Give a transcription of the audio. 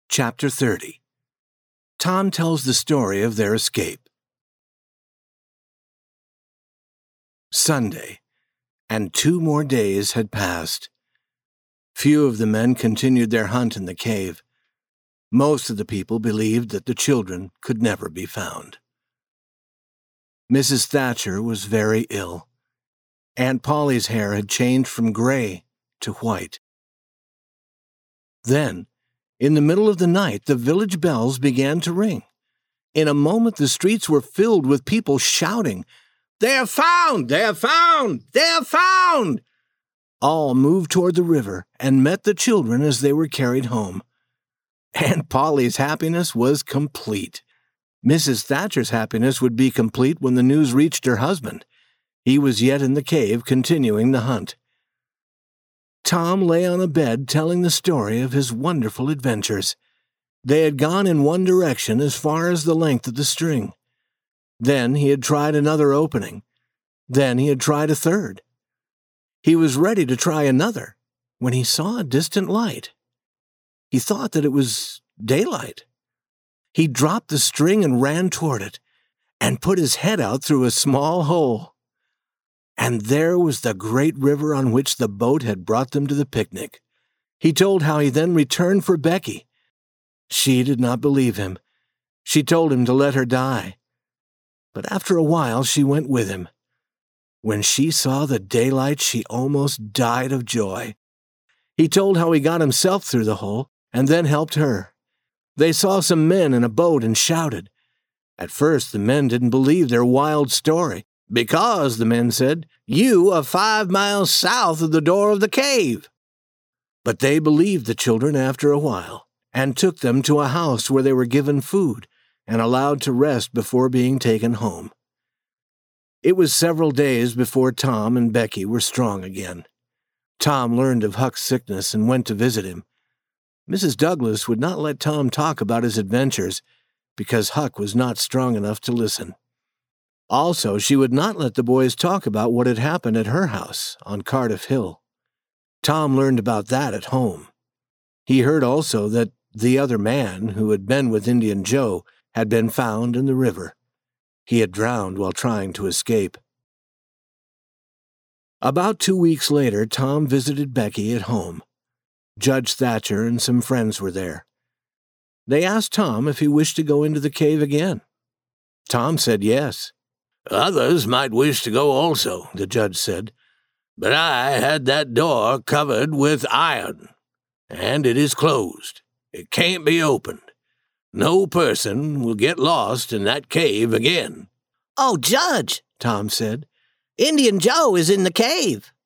Chapter 30. Tom tells the story of their escape. Sunday, and 2 more days had passed. Few of the men continued their hunt in the cave. Most of the people believed that the children could never be found. Mrs. Thatcher was very ill. Aunt Polly's hair had changed from gray to white. Then, in the middle of the night, the village bells began to ring. In a moment, the streets were filled with people shouting, "They are found! They are found! They are found!" All moved toward the river and met the children as they were carried home. Aunt Polly's happiness was complete. Mrs. Thatcher's happiness would be complete when the news reached her husband. He was yet in the cave continuing the hunt. Tom lay on a bed telling the story of his wonderful adventures. They had gone in one direction as far as the length of the string. Then he had tried another opening. Then he had tried a third. He was ready to try another when he saw a distant light. He thought that it was daylight. He dropped the string and ran toward it, and put his head out through a small hole. And there was the great river on which the boat had brought them to the picnic. He told how he then returned for Becky. She did not believe him. She told him to let her die. But after a while she went with him. When she saw the daylight, she almost died of joy. He told how he got himself through the hole, and then helped her. They saw some men in a boat and shouted. At first the men didn't believe their wild story, because, the men said, "You are 5 miles south of the door of the cave." But they believed the children after a while, and took them to a house where they were given food and allowed to rest before being taken home. It was several days before Tom and Becky were strong again. Tom learned of Huck's sickness and went to visit him. Mrs. Douglas would not let Tom talk about his adventures because Huck was not strong enough to listen. Also, she would not let the boys talk about what had happened at her house on Cardiff Hill. Tom learned about that at home. He heard also that the other man, who had been with Indian Joe, had been found in the river. He had drowned while trying to escape. About 2 weeks later, Tom visited Becky at home. Judge Thatcher and some friends were there. They asked Tom if he wished to go into the cave again. Tom said yes. "Others might wish to go also," the judge said, "but I had that door covered with iron, and it is closed. It can't be opened. No person will get lost in that cave again." "Oh, Judge," Tom said, "Indian Joe is in the cave."